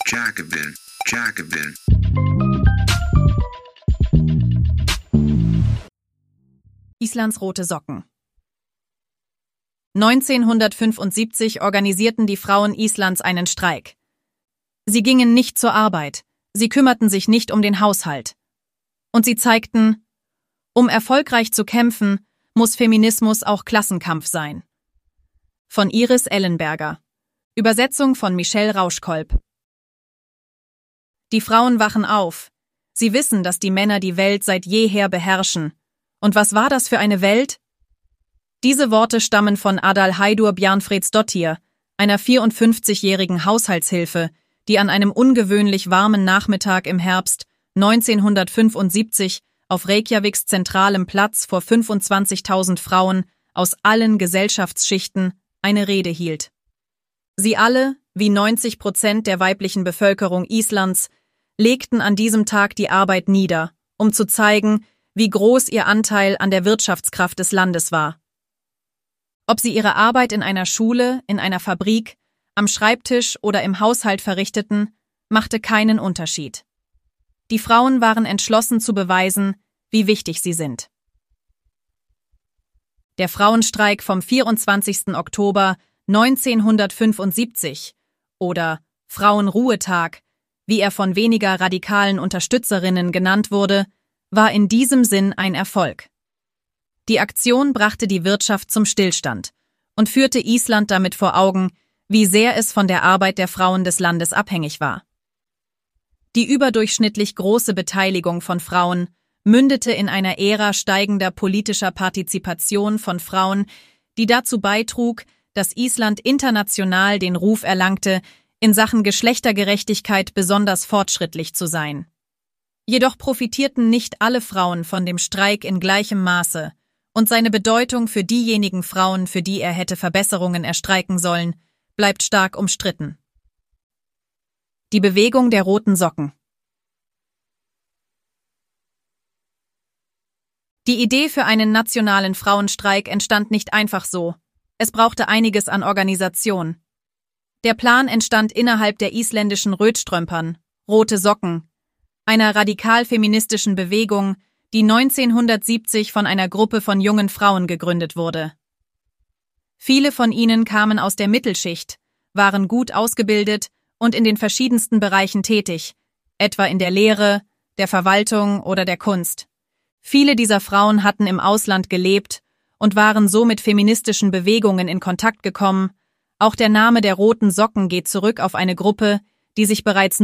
Jacobin, Jacobin. Islands rote Socken. 1975 organisierten die Frauen Islands einen Streik. Sie gingen nicht zur Arbeit, sie kümmerten sich nicht um den Haushalt. Und sie zeigten, um erfolgreich zu kämpfen, muss Feminismus auch Klassenkampf sein. Von Iris Ellenberger. Übersetzung von Michelle Rauschkolb. Die Frauen wachen auf. Sie wissen, dass die Männer die Welt seit jeher beherrschen. Und was war das für eine Welt? Diese Worte stammen von Adalheidur Bjarnfredsdottir, einer 54-jährigen Haushaltshilfe, die an einem ungewöhnlich warmen Nachmittag im Herbst 1975 auf Reykjaviks zentralem Platz vor 25.000 Frauen aus allen Gesellschaftsschichten eine Rede hielt. Sie alle, wie 90% der weiblichen Bevölkerung Islands, legten an diesem Tag die Arbeit nieder, um zu zeigen, wie groß ihr Anteil an der Wirtschaftskraft des Landes war. Ob sie ihre Arbeit in einer Schule, in einer Fabrik, am Schreibtisch oder im Haushalt verrichteten, machte keinen Unterschied. Die Frauen waren entschlossen zu beweisen, wie wichtig sie sind. Der Frauenstreik vom 24. Oktober 1975 oder Frauenruhetag, wie er von weniger radikalen Unterstützerinnen genannt wurde, war in diesem Sinn ein Erfolg. Die Aktion brachte die Wirtschaft zum Stillstand und führte Island damit vor Augen, wie sehr es von der Arbeit der Frauen des Landes abhängig war. Die überdurchschnittlich große Beteiligung von Frauen mündete in einer Ära steigender politischer Partizipation von Frauen, die dazu beitrug, dass Island international den Ruf erlangte, in Sachen Geschlechtergerechtigkeit besonders fortschrittlich zu sein. Jedoch profitierten nicht alle Frauen von dem Streik in gleichem Maße, und seine Bedeutung für diejenigen Frauen, für die er hätte Verbesserungen erstreiken sollen, bleibt stark umstritten. Die Bewegung der roten Socken. Die Idee für einen nationalen Frauenstreik entstand nicht einfach so. Es brauchte einiges an Organisation. Der Plan entstand innerhalb der isländischen Rötströmpern, Rote Socken, einer radikal-feministischen Bewegung, die 1970 von einer Gruppe von jungen Frauen gegründet wurde. Viele von ihnen kamen aus der Mittelschicht, waren gut ausgebildet und in den verschiedensten Bereichen tätig, etwa in der Lehre, der Verwaltung oder der Kunst. Viele dieser Frauen hatten im Ausland gelebt und waren so mit feministischen Bewegungen in Kontakt gekommen. Auch der Name der Roten Socken geht zurück auf eine Gruppe, die sich bereits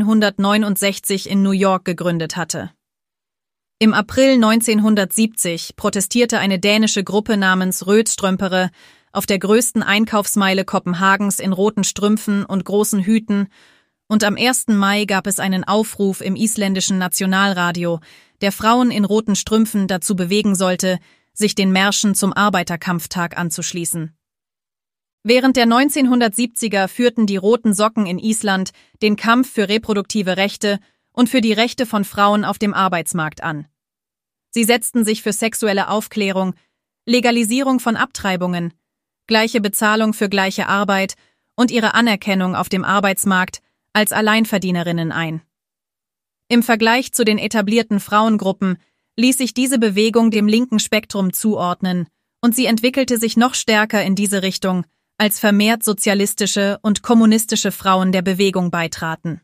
1969 in New York gegründet hatte. Im April 1970 protestierte eine dänische Gruppe namens Rötstrømpere auf der größten Einkaufsmeile Kopenhagens in roten Strümpfen und großen Hüten, und am 1. Mai gab es einen Aufruf im isländischen Nationalradio, der Frauen in roten Strümpfen dazu bewegen sollte, sich den Märschen zum Arbeiterkampftag anzuschließen. Während der 1970er führten die Roten Socken in Island den Kampf für reproduktive Rechte und für die Rechte von Frauen auf dem Arbeitsmarkt an. Sie setzten sich für sexuelle Aufklärung, Legalisierung von Abtreibungen, gleiche Bezahlung für gleiche Arbeit und ihre Anerkennung auf dem Arbeitsmarkt als Alleinverdienerinnen ein. Im Vergleich zu den etablierten Frauengruppen ließ sich diese Bewegung dem linken Spektrum zuordnen, und sie entwickelte sich noch stärker in diese Richtung, als vermehrt sozialistische und kommunistische Frauen der Bewegung beitraten.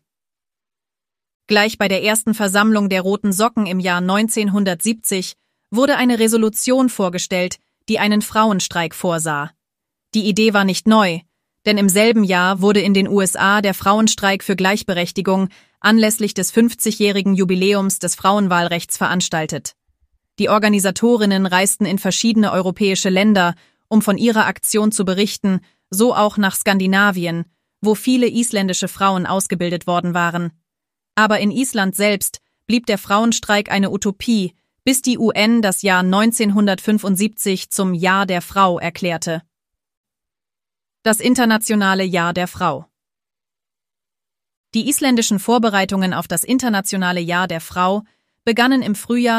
Gleich bei der ersten Versammlung der Roten Socken im Jahr 1970 wurde eine Resolution vorgestellt, die einen Frauenstreik vorsah. Die Idee war nicht neu, denn im selben Jahr wurde in den USA der Frauenstreik für Gleichberechtigung anlässlich des 50-jährigen Jubiläums des Frauenwahlrechts veranstaltet. Die Organisatorinnen reisten in verschiedene europäische Länder, um von ihrer Aktion zu berichten, so auch nach Skandinavien, wo viele isländische Frauen ausgebildet worden waren. Aber in Island selbst blieb der Frauenstreik eine Utopie, bis die UN das Jahr 1975 zum Jahr der Frau erklärte. Das internationale Jahr der Frau. Die isländischen Vorbereitungen auf das internationale Jahr der Frau begannen im Frühjahr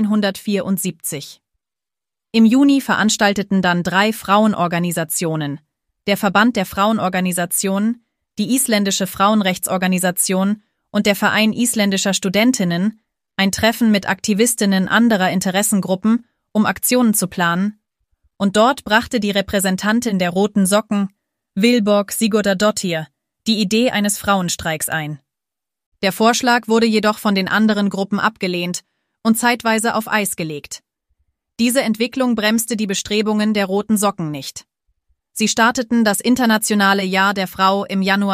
1974. Im Juni veranstalteten dann 3 Frauenorganisationen, der Verband der Frauenorganisationen, die isländische Frauenrechtsorganisation und der Verein isländischer Studentinnen ein Treffen mit Aktivistinnen anderer Interessengruppen, um Aktionen zu planen, und dort brachte die Repräsentantin der Roten Socken, Vilborg Sigurdardóttir, die Idee eines Frauenstreiks ein. Der Vorschlag wurde jedoch von den anderen Gruppen abgelehnt und zeitweise auf Eis gelegt. Diese Entwicklung bremste die Bestrebungen der Roten Socken nicht. Sie starteten das Internationale Jahr der Frau im Januar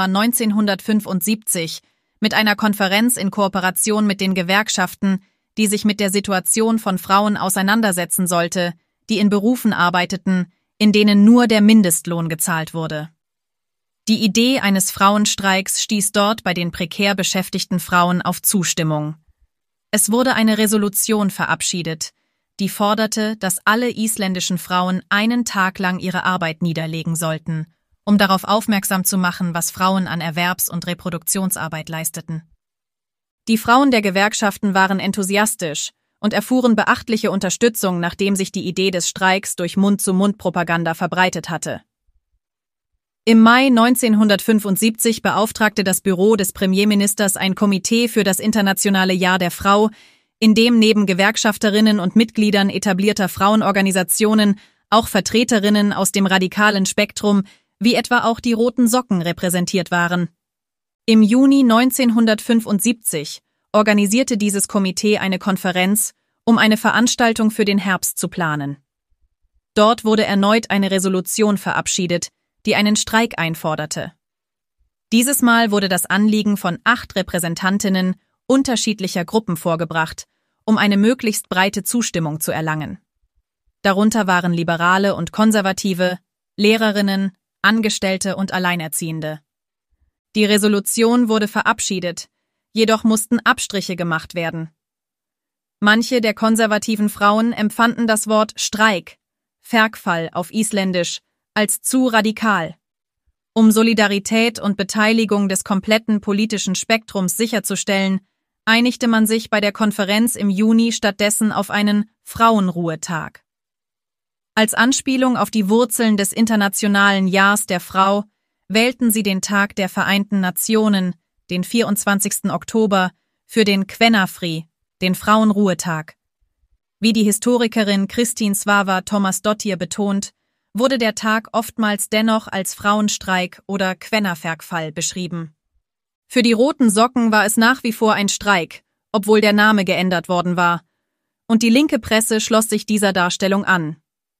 1975 mit einer Konferenz in Kooperation mit den Gewerkschaften, die sich mit der Situation von Frauen auseinandersetzen sollte, die in Berufen arbeiteten, in denen nur der Mindestlohn gezahlt wurde. Die Idee eines Frauenstreiks stieß dort bei den prekär beschäftigten Frauen auf Zustimmung. Es wurde eine Resolution verabschiedet, die forderte, dass alle isländischen Frauen einen Tag lang ihre Arbeit niederlegen sollten, um darauf aufmerksam zu machen, was Frauen an Erwerbs- und Reproduktionsarbeit leisteten. Die Frauen der Gewerkschaften waren enthusiastisch und erfuhren beachtliche Unterstützung, nachdem sich die Idee des Streiks durch Mund-zu-Mund-Propaganda verbreitet hatte. Im Mai 1975 beauftragte das Büro des Premierministers ein Komitee für das Internationale Jahr der Frau, in dem neben Gewerkschafterinnen und Mitgliedern etablierter Frauenorganisationen auch Vertreterinnen aus dem radikalen Spektrum, wie etwa auch die Roten Socken, repräsentiert waren. Im Juni 1975 organisierte dieses Komitee eine Konferenz, um eine Veranstaltung für den Herbst zu planen. Dort wurde erneut eine Resolution verabschiedet, die einen Streik einforderte. Dieses Mal wurde das Anliegen von 8 Repräsentantinnen unterschiedlicher Gruppen vorgebracht, um eine möglichst breite Zustimmung zu erlangen. Darunter waren Liberale und Konservative, Lehrerinnen, Angestellte und Alleinerziehende. Die Resolution wurde verabschiedet, jedoch mussten Abstriche gemacht werden. Manche der konservativen Frauen empfanden das Wort Streik, Verkfall auf Isländisch, als zu radikal. Um Solidarität und Beteiligung des kompletten politischen Spektrums sicherzustellen, einigte man sich bei der Konferenz im Juni stattdessen auf einen Frauenruhetag. Als Anspielung auf die Wurzeln des Internationalen Jahrs der Frau wählten sie den Tag der Vereinten Nationen, den 24. Oktober, für den Kvennafrí, den Frauenruhetag. Wie die Historikerin Kristín Svava Tómasdóttir betont, wurde der Tag oftmals dennoch als Frauenstreik oder Kvennaverkfall beschrieben. Für die Roten Socken war es nach wie vor ein Streik, obwohl der Name geändert worden war, und die linke Presse schloss sich dieser Darstellung an.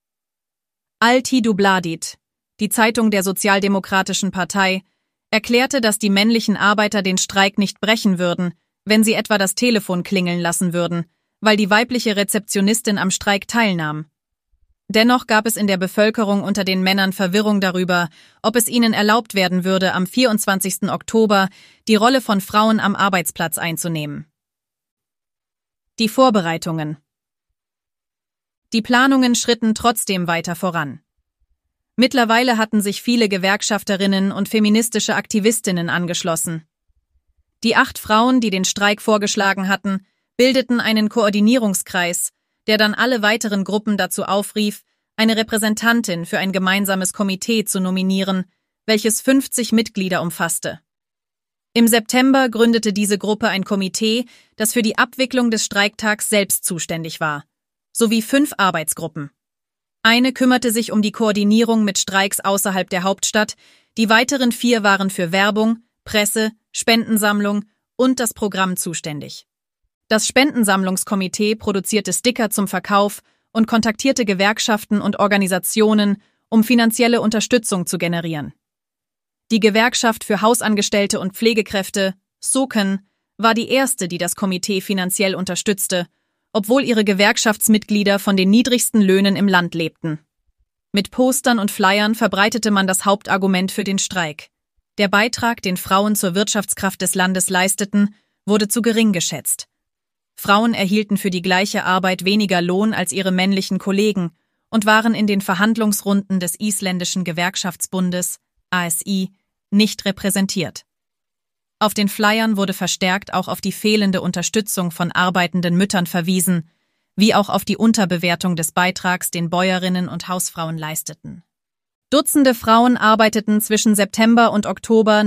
Altidubladit, die Zeitung der Sozialdemokratischen Partei, erklärte, dass die männlichen Arbeiter den Streik nicht brechen würden, wenn sie etwa das Telefon klingeln lassen würden, weil die weibliche Rezeptionistin am Streik teilnahm. Dennoch gab es in der Bevölkerung unter den Männern Verwirrung darüber, ob es ihnen erlaubt werden würde, am 24. Oktober die Rolle von Frauen am Arbeitsplatz einzunehmen. Die Vorbereitungen. Die Planungen schritten trotzdem weiter voran. Mittlerweile hatten sich viele Gewerkschafterinnen und feministische Aktivistinnen angeschlossen. Die 8 Frauen, die den Streik vorgeschlagen hatten, bildeten einen Koordinierungskreis, der dann alle weiteren Gruppen dazu aufrief, eine Repräsentantin für ein gemeinsames Komitee zu nominieren, welches 50 Mitglieder umfasste. Im September gründete diese Gruppe ein Komitee, das für die Abwicklung des Streiktags selbst zuständig war, sowie 5 Arbeitsgruppen. Eine kümmerte sich um die Koordinierung mit Streiks außerhalb der Hauptstadt, die weiteren 4 waren für Werbung, Presse, Spendensammlung und das Programm zuständig. Das Spendensammlungskomitee produzierte Sticker zum Verkauf und kontaktierte Gewerkschaften und Organisationen, um finanzielle Unterstützung zu generieren. Die Gewerkschaft für Hausangestellte und Pflegekräfte, SOKEN, war die erste, die das Komitee finanziell unterstützte, obwohl ihre Gewerkschaftsmitglieder von den niedrigsten Löhnen im Land lebten. Mit Postern und Flyern verbreitete man das Hauptargument für den Streik. Der Beitrag, den Frauen zur Wirtschaftskraft des Landes leisteten, wurde zu gering geschätzt. Frauen erhielten für die gleiche Arbeit weniger Lohn als ihre männlichen Kollegen und waren in den Verhandlungsrunden des isländischen Gewerkschaftsbundes, ASI, nicht repräsentiert. Auf den Flyern wurde verstärkt auch auf die fehlende Unterstützung von arbeitenden Müttern verwiesen, wie auch auf die Unterbewertung des Beitrags, den Bäuerinnen und Hausfrauen leisteten. Dutzende Frauen arbeiteten zwischen September und Oktober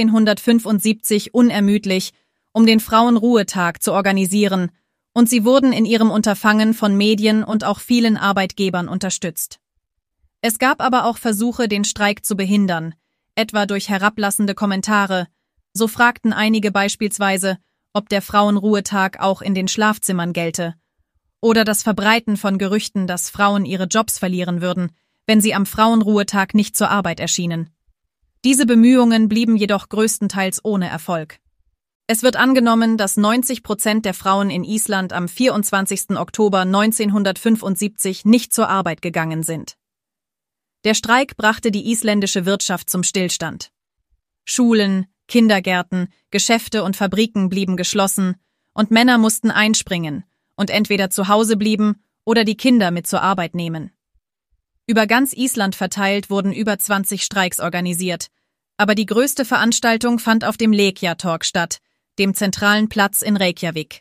1975 unermüdlich, um den Frauenruhetag zu organisieren, und sie wurden in ihrem Unterfangen von Medien und auch vielen Arbeitgebern unterstützt. Es gab aber auch Versuche, den Streik zu behindern, etwa durch herablassende Kommentare. So fragten einige beispielsweise, ob der Frauenruhetag auch in den Schlafzimmern gelte. Oder das Verbreiten von Gerüchten, dass Frauen ihre Jobs verlieren würden, wenn sie am Frauenruhetag nicht zur Arbeit erschienen. Diese Bemühungen blieben jedoch größtenteils ohne Erfolg. Es wird angenommen, dass 90% der Frauen in Island am 24. Oktober 1975 nicht zur Arbeit gegangen sind. Der Streik brachte die isländische Wirtschaft zum Stillstand. Schulen, Kindergärten, Geschäfte und Fabriken blieben geschlossen und Männer mussten einspringen und entweder zu Hause blieben oder die Kinder mit zur Arbeit nehmen. Über ganz Island verteilt wurden über 20 Streiks organisiert, aber die größte Veranstaltung fand auf dem Leikjatorg statt, dem zentralen Platz in Reykjavik.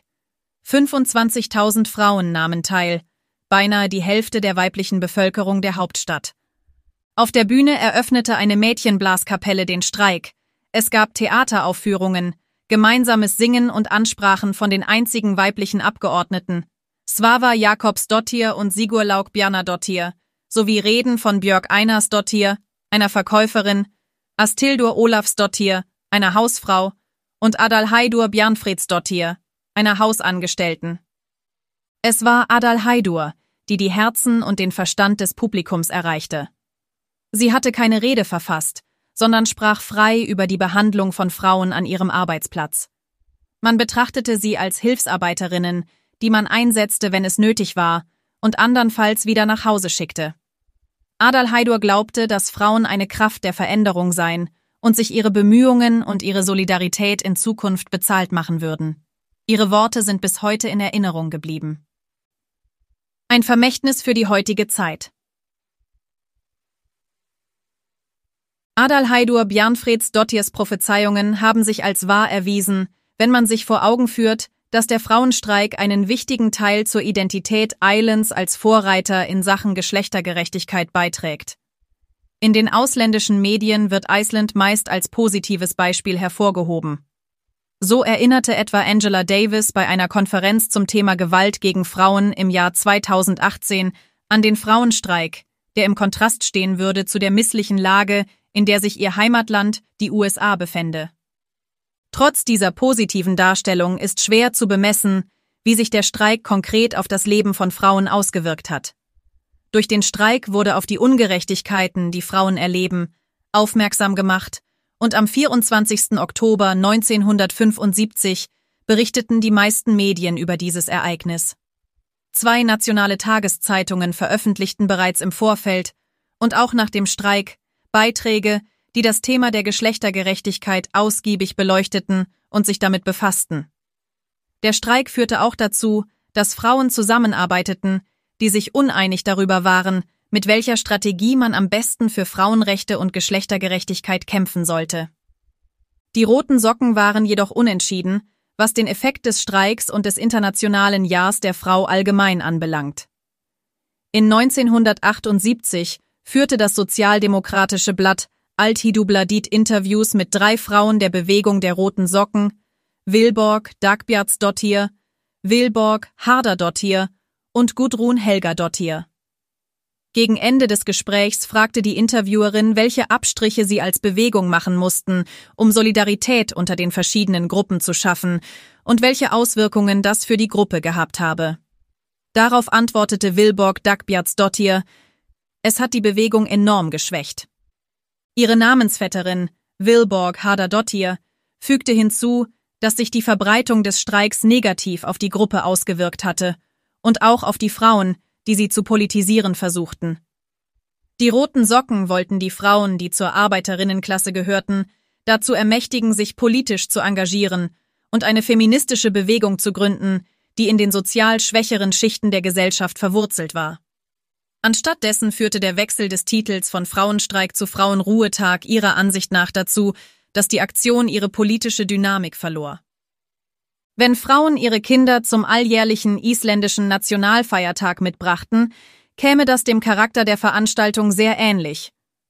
25.000 Frauen nahmen teil, beinahe die Hälfte der weiblichen Bevölkerung der Hauptstadt. Auf der Bühne eröffnete eine Mädchenblaskapelle den Streik. Es gab Theateraufführungen, gemeinsames Singen und Ansprachen von den einzigen weiblichen Abgeordneten, Svava Jakobsdottir und Sigurlaug Bjarnadottir, sowie Reden von Björk Einarsdottir, einer Verkäuferin, Astildur Olafsdottir, einer Hausfrau, und Adalheidur Bjarnfriðsdottir, einer Hausangestellten. Es war Adalheidur, die die Herzen und den Verstand des Publikums erreichte. Sie hatte keine Rede verfasst, sondern sprach frei über die Behandlung von Frauen an ihrem Arbeitsplatz. Man betrachtete sie als Hilfsarbeiterinnen, die man einsetzte, wenn es nötig war, und andernfalls wieder nach Hause schickte. Adalheidur glaubte, dass Frauen eine Kraft der Veränderung seien und sich ihre Bemühungen und ihre Solidarität in Zukunft bezahlt machen würden. Ihre Worte sind bis heute in Erinnerung geblieben. Ein Vermächtnis für die heutige Zeit. Adalheidur Bjarnfriðsdottirs Prophezeiungen haben sich als wahr erwiesen, wenn man sich vor Augen führt, dass der Frauenstreik einen wichtigen Teil zur Identität Islands als Vorreiter in Sachen Geschlechtergerechtigkeit beiträgt. In den ausländischen Medien wird Island meist als positives Beispiel hervorgehoben. So erinnerte etwa Angela Davis bei einer Konferenz zum Thema Gewalt gegen Frauen im Jahr 2018 an den Frauenstreik, der im Kontrast stehen würde zu der misslichen Lage, in der sich ihr Heimatland, die USA, befände. Trotz dieser positiven Darstellung ist schwer zu bemessen, wie sich der Streik konkret auf das Leben von Frauen ausgewirkt hat. Durch den Streik wurde auf die Ungerechtigkeiten, die Frauen erleben, aufmerksam gemacht, und am 24. Oktober 1975 berichteten die meisten Medien über dieses Ereignis. 2 nationale Tageszeitungen veröffentlichten bereits im Vorfeld und auch nach dem Streik Beiträge, die das Thema der Geschlechtergerechtigkeit ausgiebig beleuchteten und sich damit befassten. Der Streik führte auch dazu, dass Frauen zusammenarbeiteten, die sich uneinig darüber waren, mit welcher Strategie man am besten für Frauenrechte und Geschlechtergerechtigkeit kämpfen sollte. Die Roten Socken waren jedoch unentschieden, was den Effekt des Streiks und des Internationalen Jahrs der Frau allgemein anbelangt. In 1978 führte das sozialdemokratische Blatt Althidubladit Interviews mit 3 Frauen der Bewegung der Roten Socken, Vilborg Dagbjartsdottir, Vilborg Hardardottir und Gudrun Helgadottir. Gegen Ende des Gesprächs fragte die Interviewerin, welche Abstriche sie als Bewegung machen mussten, um Solidarität unter den verschiedenen Gruppen zu schaffen und welche Auswirkungen das für die Gruppe gehabt habe. Darauf antwortete Vilborg Dagbjartsdottir: Es hat die Bewegung enorm geschwächt. Ihre Namensvetterin, Vilborg Hardardottir, fügte hinzu, dass sich die Verbreitung des Streiks negativ auf die Gruppe ausgewirkt hatte und auch auf die Frauen, die sie zu politisieren versuchten. Die Roten Socken wollten die Frauen, die zur Arbeiterinnenklasse gehörten, dazu ermächtigen, sich politisch zu engagieren und eine feministische Bewegung zu gründen, die in den sozial schwächeren Schichten der Gesellschaft verwurzelt war. Anstattdessen führte der Wechsel des Titels von Frauenstreik zu Frauenruhetag ihrer Ansicht nach dazu, dass die Aktion ihre politische Dynamik verlor. Wenn Frauen ihre Kinder zum alljährlichen isländischen Nationalfeiertag mitbrachten, käme das dem Charakter der Veranstaltung sehr ähnlich.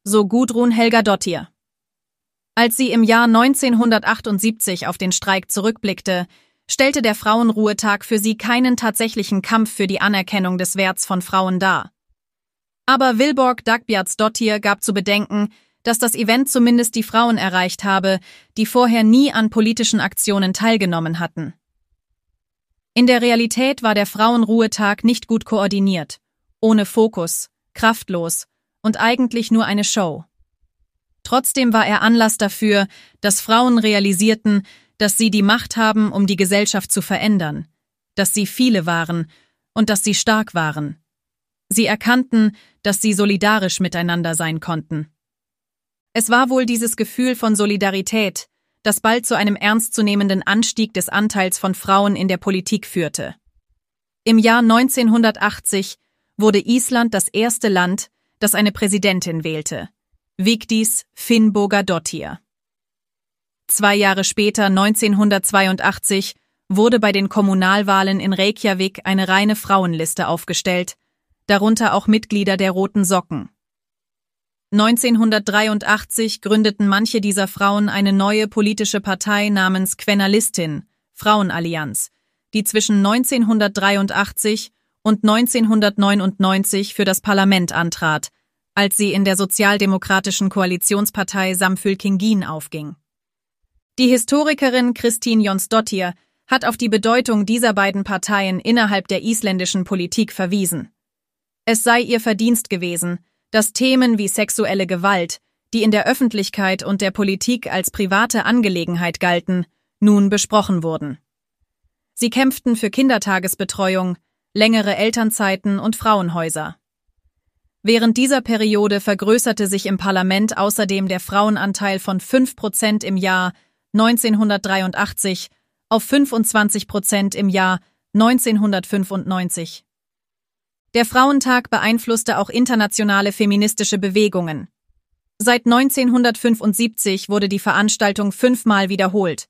so Gudrun Helgadottir. Als sie im Jahr 1978 auf den Streik zurückblickte, stellte der Frauenruhetag für sie keinen tatsächlichen Kampf für die Anerkennung des Werts von Frauen dar. Aber Vilborg Dagbjartsdottir gab zu bedenken, dass das Event zumindest die Frauen erreicht habe, die vorher nie an politischen Aktionen teilgenommen hatten. In der Realität war der Frauenruhetag nicht gut koordiniert, ohne Fokus, kraftlos und eigentlich nur eine Show. Trotzdem war er Anlass dafür, dass Frauen realisierten, dass sie die Macht haben, um die Gesellschaft zu verändern, dass sie viele waren und dass sie stark waren. Sie erkannten, dass sie solidarisch miteinander sein konnten. Es war wohl dieses Gefühl von Solidarität, das bald zu einem ernstzunehmenden Anstieg des Anteils von Frauen in der Politik führte. Im Jahr 1980 wurde Island das erste Land, das eine Präsidentin wählte, Vigdís Finnbogadóttir. 2 Jahre später, 1982, wurde bei den Kommunalwahlen in Reykjavik eine reine Frauenliste aufgestellt, darunter auch Mitglieder der Roten Socken. 1983 gründeten manche dieser Frauen eine neue politische Partei namens Kvennalistin, Frauenallianz, die zwischen 1983 und 1999 für das Parlament antrat, als sie in der sozialdemokratischen Koalitionspartei Samfylkingin aufging. Die Historikerin Kristín Jónsdóttir hat auf die Bedeutung dieser beiden Parteien innerhalb der isländischen Politik verwiesen. Es sei ihr Verdienst gewesen, dass Themen wie sexuelle Gewalt, die in der Öffentlichkeit und der Politik als private Angelegenheit galten, nun besprochen wurden. Sie kämpften für Kindertagesbetreuung, längere Elternzeiten und Frauenhäuser. Während dieser Periode vergrößerte sich im Parlament außerdem der Frauenanteil von 5% im Jahr 1983 auf 25% im Jahr 1995. Der Frauentag beeinflusste auch internationale feministische Bewegungen. Seit 1975 wurde die Veranstaltung 5-mal wiederholt.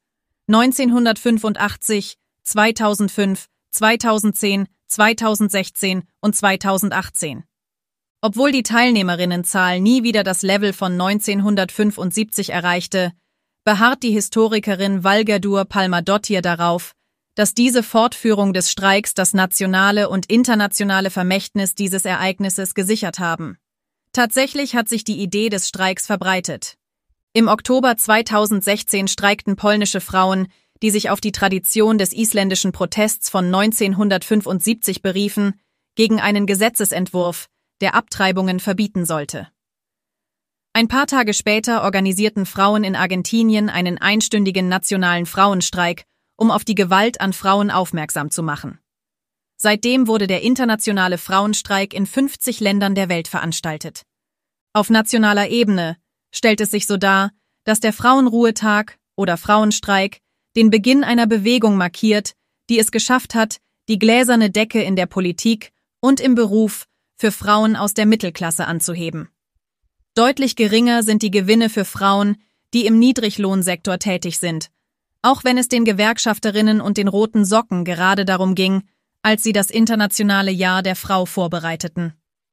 1985, 2005, 2010, 2016 und 2018. Obwohl die Teilnehmerinnenzahl nie wieder das Level von 1975 erreichte, beharrt die Historikerin Valgerður Pálmadóttir darauf, dass diese Fortführung des Streiks das nationale und internationale Vermächtnis dieses Ereignisses gesichert haben. Tatsächlich hat sich die Idee des Streiks verbreitet. Im Oktober 2016 streikten polnische Frauen, die sich auf die Tradition des isländischen Protests von 1975 beriefen, gegen einen Gesetzesentwurf, der Abtreibungen verbieten sollte. Ein paar Tage später organisierten Frauen in Argentinien einen einstündigen nationalen Frauenstreik, um auf die Gewalt an Frauen aufmerksam zu machen. Seitdem wurde der internationale Frauenstreik in 50 Ländern der Welt veranstaltet. Auf nationaler Ebene stellt es sich so dar, dass der Frauenruhetag oder Frauenstreik den Beginn einer Bewegung markiert, die es geschafft hat, die gläserne Decke in der Politik und im Beruf für Frauen aus der Mittelklasse anzuheben. Deutlich geringer sind die Gewinne für Frauen, die im Niedriglohnsektor tätig sind, auch wenn es den Gewerkschafterinnen und den Roten Socken gerade darum ging, als sie das internationale Jahr der Frau vorbereiteten.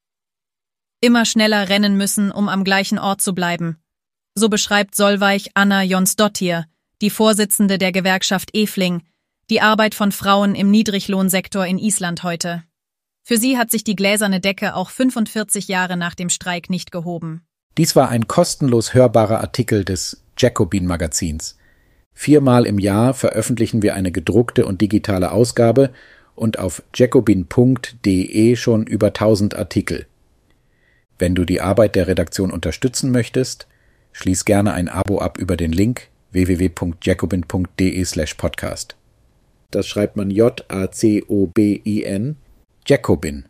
Immer schneller rennen müssen, um am gleichen Ort zu bleiben. So beschreibt Solveig Anna Jónsdóttir, die Vorsitzende der Gewerkschaft Efling, die Arbeit von Frauen im Niedriglohnsektor in Island heute. Für sie hat sich die gläserne Decke auch 45 Jahre nach dem Streik nicht gehoben. Dies war ein kostenlos hörbarer Artikel des Jacobin-Magazins. 4-mal im Jahr veröffentlichen wir eine gedruckte und digitale Ausgabe und auf jacobin.de schon über 1000 Artikel. Wenn du die Arbeit der Redaktion unterstützen möchtest, schließ gerne ein Abo ab über den Link www.jacobin.de/podcast. Das schreibt man Jacobin, Jacobin.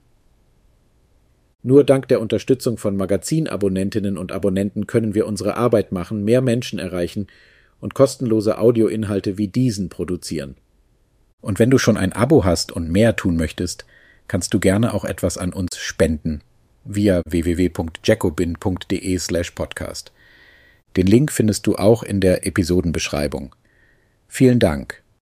Nur dank der Unterstützung von Magazinabonnentinnen und Abonnenten können wir unsere Arbeit machen, mehr Menschen erreichen und kostenlose Audioinhalte wie diesen produzieren. Und wenn du schon ein Abo hast und mehr tun möchtest, kannst du gerne auch etwas an uns spenden via www.jacobin.de/podcast. Den Link findest du auch in der Episodenbeschreibung. Vielen Dank.